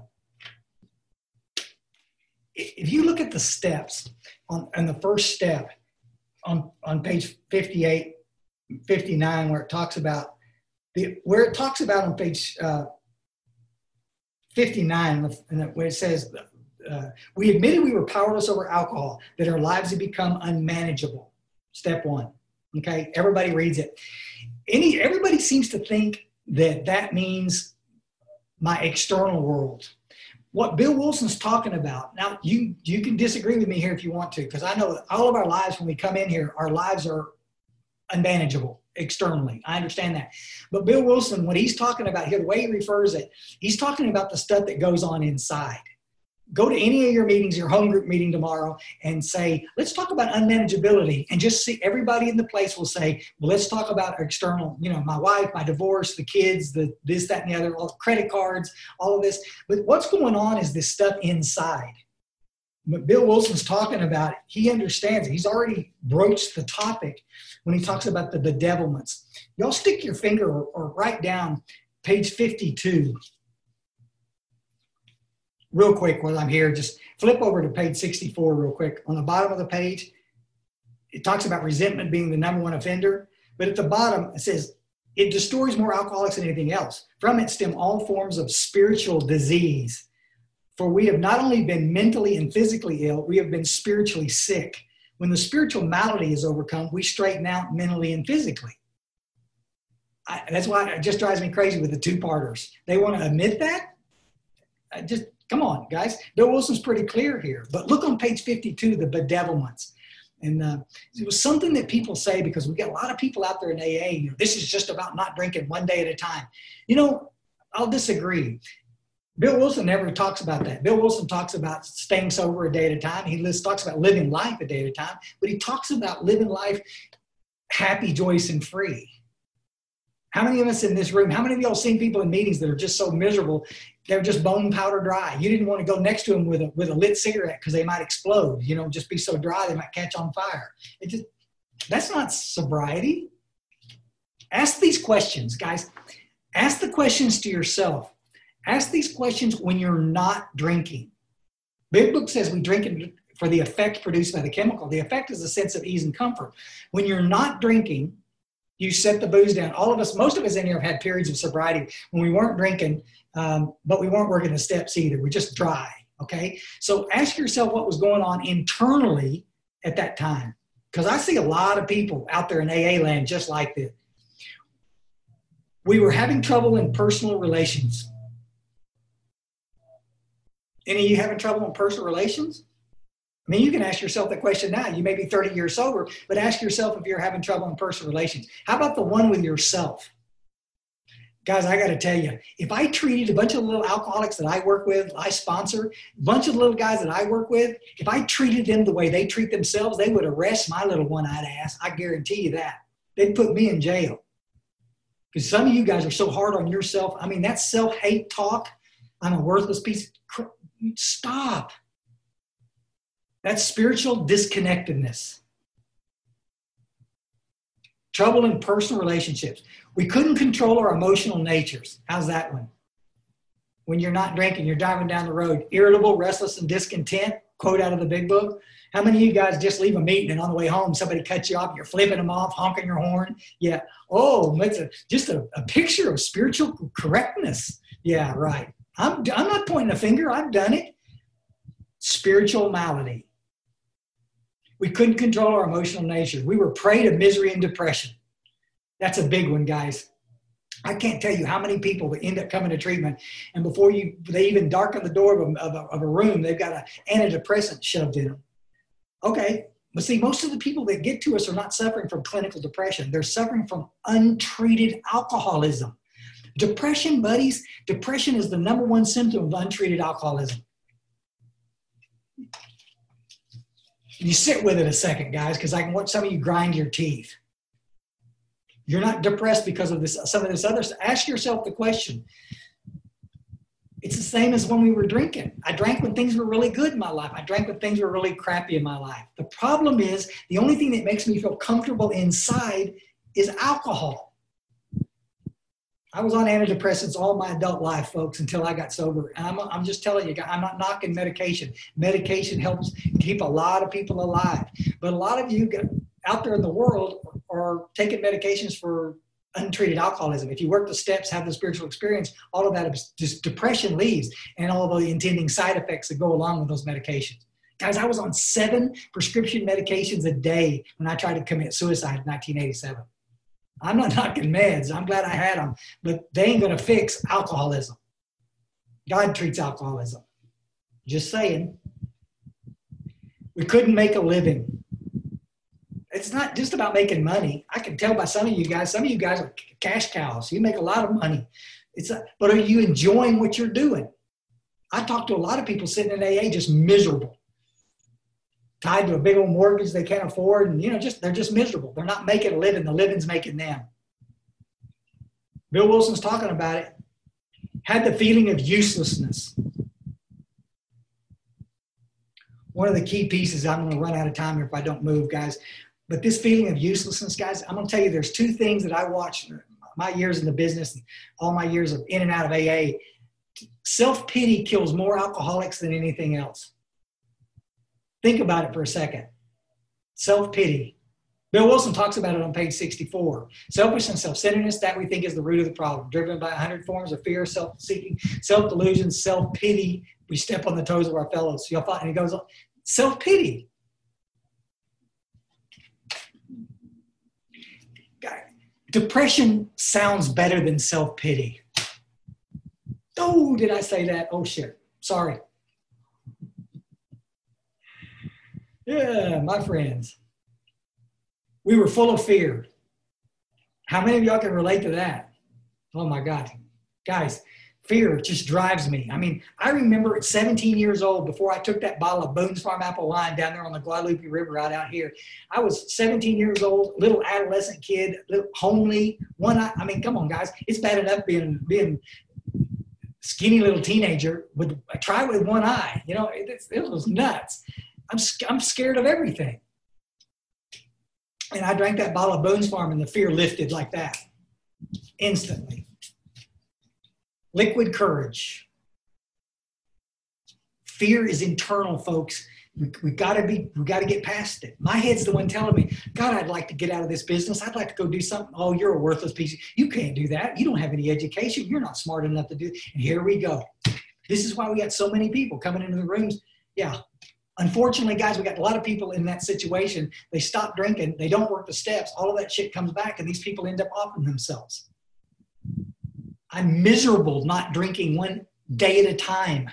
look at the steps on the first step on page 58, 59, where it talks about on page 59, where it says, we admitted we were powerless over alcohol, that our lives had become unmanageable. Step one. Okay, everybody reads it. Everybody seems to think that means my external world. What Bill Wilson's talking about, now you can disagree with me here if you want to, because I know all of our lives when we come in here, our lives are unmanageable externally. I understand that. But Bill Wilson, what he's talking about here, the way he refers it, he's talking about the stuff that goes on inside. Go to any of your meetings, your home group meeting tomorrow, and say, let's talk about unmanageability. And just see, everybody in the place will say, well, let's talk about external, my wife, my divorce, the kids, the this, that, and the other, all the credit cards, all of this. But what's going on is this stuff inside. What Bill Wilson's talking about, he understands it. He's already broached the topic when he talks about the bedevilments. Y'all stick your finger or write down page 52. Real quick while I'm here, just flip over to page 64 real quick. On the bottom of the page, it talks about resentment being the number one offender. But at the bottom, it says, it destroys more alcoholics than anything else. From it stem all forms of spiritual disease. For we have not only been mentally and physically ill, we have been spiritually sick. When the spiritual malady is overcome, we straighten out mentally and physically. That's why it just drives me crazy with the two-parters. They want to admit that? Come on, guys. Bill Wilson's pretty clear here. But look on page 52, the bedevilments. And it was something that people say because we got a lot of people out there in AA. This is just about not drinking one day at a time. I'll disagree. Bill Wilson never talks about that. Bill Wilson talks about staying sober a day at a time. He talks about living life a day at a time. But he talks about living life happy, joyous, and free. How many of us in this room, how many of y'all seen people in meetings that are just so miserable, they're just bone powder dry? You didn't want to go next to them with a lit cigarette because they might explode, just be so dry they might catch on fire. That's not sobriety. Ask these questions, guys. Ask the questions to yourself. Ask these questions when you're not drinking. Big Book says we drink for the effect produced by the chemical. The effect is a sense of ease and comfort. When you're not drinking, you set the booze down. Most of us in here have had periods of sobriety when we weren't drinking, but we weren't working the steps either. We're just dry, okay? So ask yourself what was going on internally at that time. Because I see a lot of people out there in AA land just like this. We were having trouble in personal relations. Any of you having trouble in personal relations? I mean, you can ask yourself the question now. You may be 30 years sober, but ask yourself if you're having trouble in personal relations. How about the one with yourself? Guys, I got to tell you, if I treated a bunch of little alcoholics that I work with, I sponsor, a bunch of little guys that I work with, if I treated them the way they treat themselves, they would arrest my little one-eyed ass. I guarantee you that. They'd put me in jail. Because some of you guys are so hard on yourself. I mean, that self-hate talk, I'm a worthless piece of crap. Stop. That's spiritual disconnectedness. Trouble in personal relationships. We couldn't control our emotional natures. How's that one? When you're not drinking, you're driving down the road, irritable, restless, and discontent, quote out of the Big Book. How many of you guys just leave a meeting and on the way home, somebody cuts you off, you're flipping them off, honking your horn? Yeah. Oh, it's just a picture of spiritual correctness. Yeah, right. I'm not pointing a finger. I've done it. Spiritual malady. We couldn't control our emotional nature. We were prey to misery and depression. That's a big one, guys. I can't tell you how many people that end up coming to treatment, and before they even darken the door of a room, they've got an antidepressant shoved in them. Okay, but see, most of the people that get to us are not suffering from clinical depression. They're suffering from untreated alcoholism. Depression, buddies, depression is the number one symptom of untreated alcoholism. You sit with it a second, guys, because I can watch some of you grind your teeth. You're not depressed because of some of this other stuff. Ask yourself the question. It's the same as when we were drinking. I drank when things were really good in my life. I drank when things were really crappy in my life. The problem is the only thing that makes me feel comfortable inside is alcohol. I was on antidepressants all my adult life, folks, until I got sober. And I'm just telling you, I'm not knocking medication. Medication helps keep a lot of people alive. But a lot of you out there in the world are taking medications for untreated alcoholism. If you work the steps, have the spiritual experience, all of that, just depression leaves and all of the intending side effects that go along with those medications. Guys, I was on 7 prescription medications a day when I tried to commit suicide in 1987. I'm not knocking meds. I'm glad I had them, but they ain't going to fix alcoholism. God treats alcoholism. Just saying. We couldn't make a living. It's not just about making money. I can tell by some of you guys are cash cows. You make a lot of money. But are you enjoying what you're doing? I talk to a lot of people sitting in AA just miserable, tied to a big old mortgage they can't afford, and they're just miserable. They're not making a living. The living's making them. Bill Wilson's talking about it. Had the feeling of uselessness. One of the key pieces, I'm going to run out of time here if I don't move, guys. But this feeling of uselessness, guys, I'm going to tell you there's two things that I watched my years in the business, all my years of in and out of AA. Self-pity kills more alcoholics than anything else. Think about it for a second. Self-pity. Bill Wilson talks about it on page 64. Selfish and self-centeredness, that we think is the root of the problem. Driven by 100 forms of fear, self-seeking, self-delusion, self-pity. We step on the toes of our fellows. And he goes on. Self-pity. Depression sounds better than self-pity. Oh, did I say that? Oh, shit. Sorry. Yeah, my friends. We were full of fear. How many of y'all can relate to that? Oh, my God. Guys, fear just drives me. I mean, I remember at 17 years old, before I took that bottle of Boone's Farm apple wine down there on the Guadalupe River out here. I was 17 years old, little adolescent kid, little homely, one-eye. I mean, come on, guys. It's bad enough being skinny little teenager. Try with one eye. It was nuts. I'm scared of everything. And I drank that bottle of Boone's Farm and the fear lifted like that instantly. Liquid courage. Fear is internal, folks. We got to get past it. My head's the one telling me, God, I'd like to get out of this business. I'd like to go do something. Oh, you're a worthless piece. You can't do that. You don't have any education. You're not smart enough to do it. And here we go. This is why we got so many people coming into the rooms. Yeah. Unfortunately, guys, we got a lot of people in that situation. They stop drinking. They don't work the steps. All of that shit comes back, and these people end up offing themselves. I'm miserable not drinking one day at a time.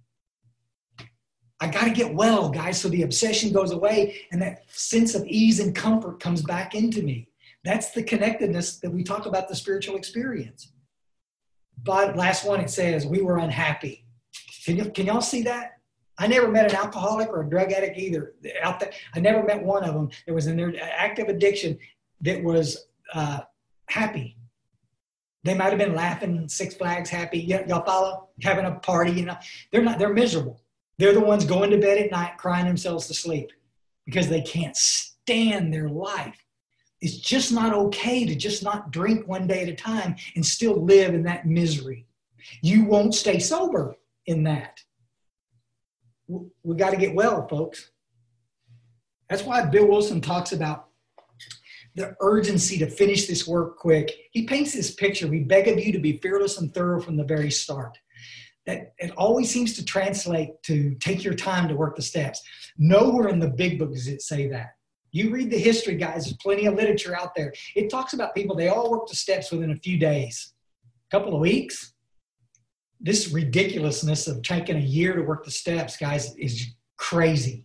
I got to get well, guys, so the obsession goes away and that sense of ease and comfort comes back into me. That's the connectedness that we talk about the spiritual experience. But last one, it says, we were unhappy. Can y'all see that? I never met an alcoholic or a drug addict either out there. I never met one of them that was in their active addiction that was happy. They might have been laughing, Six Flags happy. Y'all follow? Having a party, They're miserable. They're the ones going to bed at night crying themselves to sleep because they can't stand their life. It's just not okay to just not drink one day at a time and still live in that misery. You won't stay sober in that. We got to get well, folks. That's why Bill Wilson talks about the urgency to finish this work quick. He paints this picture. We beg of you to be fearless and thorough from the very start. That it always seems to translate to take your time to work the steps. Nowhere in the big book does it say that. You read the history, guys. There's plenty of literature out there. It talks about people, they all work the steps within a few days, a couple of weeks. This ridiculousness of taking a year to work the steps, guys, is crazy.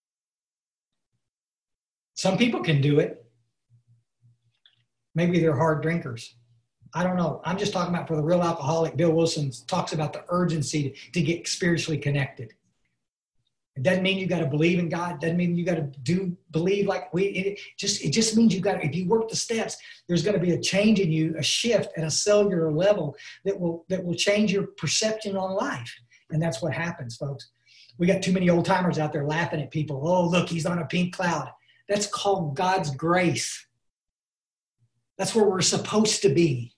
Some people can do it. Maybe they're hard drinkers. I don't know. I'm just talking about for the real alcoholic. Bill Wilson talks about the urgency to get spiritually connected. It doesn't mean you got to believe in God. It doesn't mean you got to believe like it just means you got to, if you work the steps, there's going to be a change in you, a shift at a cellular level that will change your perception on life. And that's what happens, folks. We got too many old timers out there laughing at people. Oh, look, he's on a pink cloud. That's called God's grace. That's where we're supposed to be.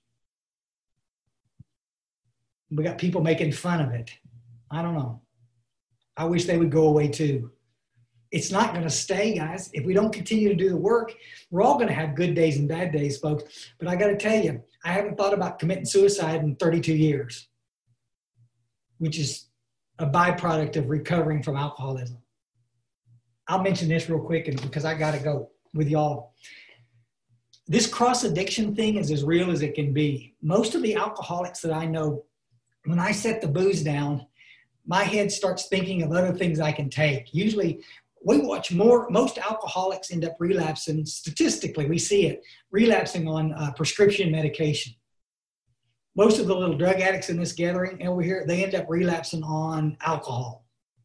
We got people making fun of it. I don't know. I wish they would go away too. It's not going to stay, guys. If we don't continue to do the work, we're all going to have good days and bad days, folks. But I got to tell you, I haven't thought about committing suicide in 32 years, which is a byproduct of recovering from alcoholism. I'll mention this real quick because I got to go with y'all. This cross addiction thing is as real as it can be. Most of the alcoholics that I know, when I set the booze down, my head starts thinking of other things I can take. Usually we watch most alcoholics end up relapsing, statistically, we see it, relapsing on prescription medication. Most of the little drug addicts in this gathering over here, they end up relapsing on alcohol.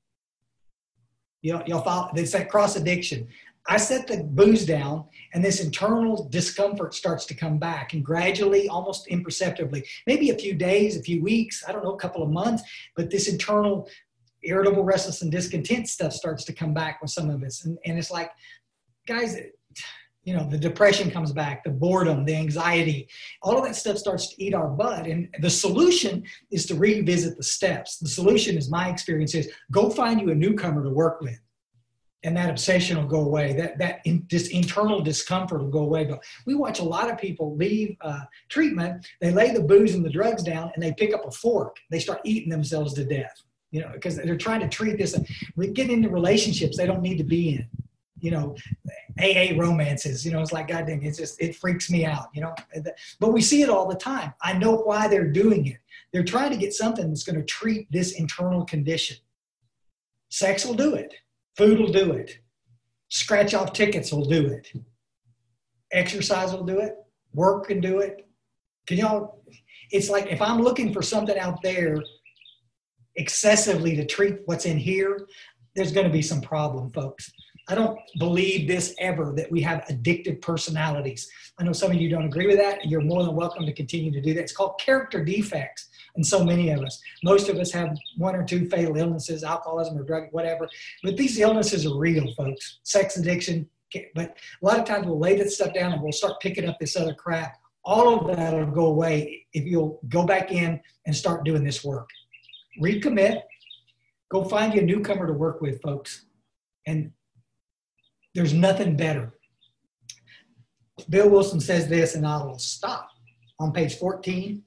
Y'all follow? It's that cross addiction. I set the booze down, and this internal discomfort starts to come back, and gradually, almost imperceptibly, maybe a few days, a few weeks, I don't know, a couple of months, but this internal irritable, restless, and discontent stuff starts to come back with some of us. And it's like, guys, you know, the depression comes back, the boredom, the anxiety, all of that stuff starts to eat our butt. And the solution is to revisit the steps. The solution, is my experience, is go find you a newcomer to work with. And that obsession will go away. This internal discomfort will go away. But we watch a lot of people leave treatment. They lay the booze and the drugs down, and they pick up a fork. They start eating themselves to death, you know, because they're trying to treat this. We get into relationships they don't need to be in. You know, AA romances, you know, it's like, God dang, it freaks me out, you know. But we see it all the time. I know why they're doing it. They're trying to get something that's going to treat this internal condition. Sex will do it. Food will do it. Scratch off tickets will do it. Exercise will do it. Work can do it. Can y'all, it's like if I'm looking for something out there excessively to treat what's in here, there's going to be some problem, folks. I don't believe this ever, that we have addictive personalities. I know some of you don't agree with that, and you're more than welcome to continue to do that. It's called character defects in so many of us. Most of us have one or two fatal illnesses, alcoholism or drug, whatever. But these illnesses are real, folks. Sex addiction. But a lot of times we'll lay this stuff down and we'll start picking up this other crap. All of that will go away if you'll go back in and start doing this work. Recommit. Go find you a newcomer to work with, folks. And there's nothing better. Bill Wilson says this, and I'll stop. On page 14,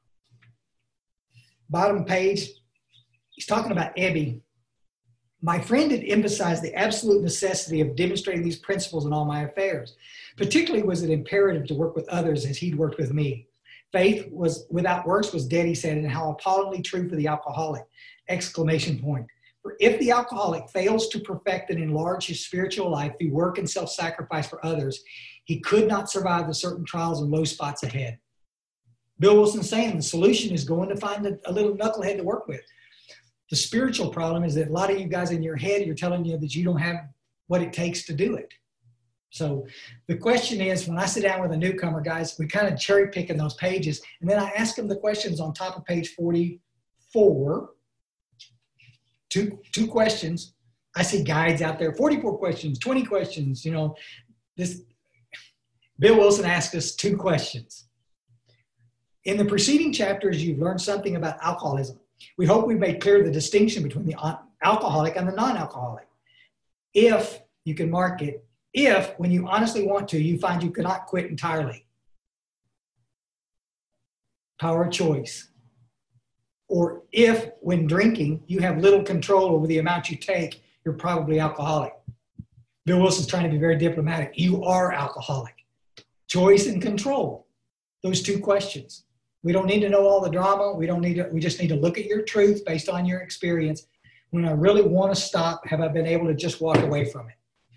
bottom page, he's talking about Ebby. My friend had emphasized the absolute necessity of demonstrating these principles in all my affairs. Particularly was it imperative to work with others as he'd worked with me. Faith was without works was dead, he said, and how appallingly true for the alcoholic! Exclamation point. For if the alcoholic fails to perfect and enlarge his spiritual life through work and self-sacrifice for others, he could not survive the certain trials and low spots ahead. Bill Wilson's saying the solution is going to find a little knucklehead to work with. The spiritual problem is that a lot of you guys in your head, you're telling you that you don't have what it takes to do it. So the question is, when I sit down with a newcomer, guys, we kind of cherry pick in those pages, and then I ask them the questions on top of page 44. Two questions. I see guides out there, 44 questions, 20 questions. You know, this Bill Wilson asked us 2 questions. In the preceding chapters, you've learned something about alcoholism. We hope we've made clear the distinction between the alcoholic and the non-alcoholic. If you can mark it, if when you honestly want to, you find you cannot quit entirely. Power of choice. Or if, when drinking, you have little control over the amount you take, you're probably alcoholic. Bill Wilson's trying to be very diplomatic. You are alcoholic. Choice and control. Those 2 questions. We don't need to know all the drama. We just need to look at your truth based on your experience. When I really want to stop, have I been able to just walk away from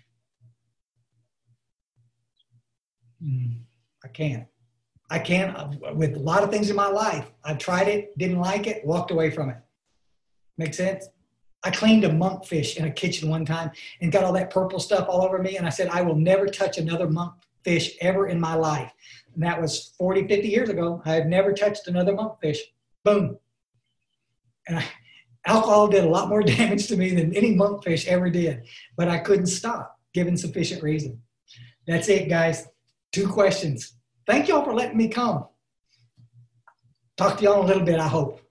it? I can't. I can with a lot of things in my life. I've tried it, didn't like it, walked away from it. Make sense? I cleaned a monkfish in a kitchen one time and got all that purple stuff all over me. And I said, I will never touch another monkfish ever in my life. And that was 40, 50 years ago. I have never touched another monkfish. Boom. And alcohol did a lot more damage to me than any monkfish ever did. But I couldn't stop, given sufficient reason. That's it, guys. 2 questions. Thank y'all for letting me come. Talk to y'all in a little bit, I hope.